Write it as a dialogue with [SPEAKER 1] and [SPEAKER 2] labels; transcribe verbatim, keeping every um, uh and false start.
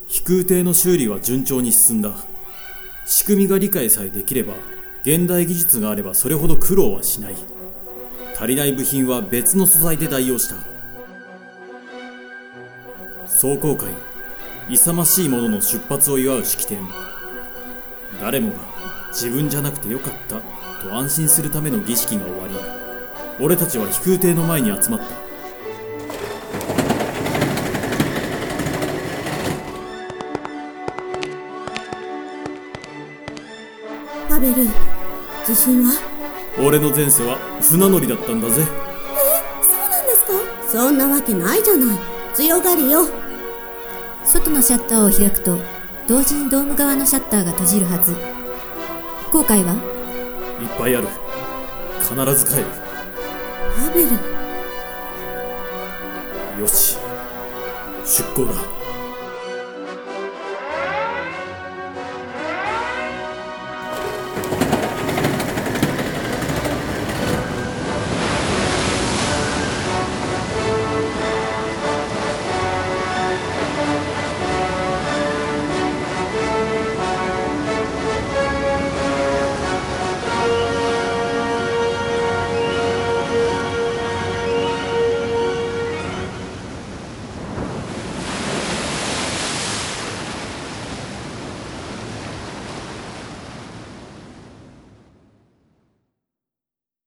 [SPEAKER 1] 飛空艇の修理は順調に進んだ。仕組みが理解さえできれば、現代技術があればそれほど苦労はしない。足りない部品は別の素材で代用した。壮行会、勇ましい者の出発を祝う式典。誰もが自分じゃなくてよかったと安心するための儀式が終わり、俺たちは飛空艇の前に集まった。
[SPEAKER 2] パベル、自信は？
[SPEAKER 1] 俺の前世は船乗りだったんだぜ。
[SPEAKER 2] え、そうなんですか？そんなわけないじゃない。強がりよ。
[SPEAKER 3] 外のシャッターを開くと同時にドーム側のシャッターが閉じるはず。後悔は？
[SPEAKER 1] いっぱいある。必ず帰る。
[SPEAKER 2] パベル。
[SPEAKER 1] よし、出航だ。